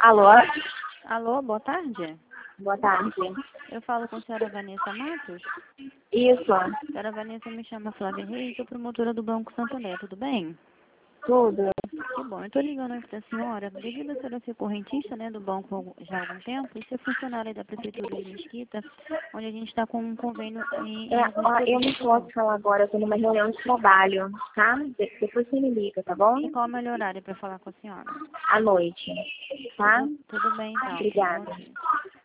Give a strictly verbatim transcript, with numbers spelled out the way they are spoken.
Alô? Alô, boa tarde. Boa tarde. Eu falo com a senhora Vanessa Matos. Isso, A senhora Vanessa, me chama Flávia Reis, sou promotora do Banco Santander, tudo bem? tudo. Que bom, eu estou ligando aqui para a senhora, devido a senhora ser correntista, né, do banco já há algum tempo, e ser funcionária da Prefeitura de Mesquita, onde a gente está com um convênio em, em É, alguns ó, eu não produtos do posso banco. falar agora, eu tô numa reunião de trabalho, tá? De- depois você me liga, tá bom? E qual é o melhor horário para falar com a senhora? À noite, tá? Tudo, tudo bem, então. Tenha um bom Obrigada. dia.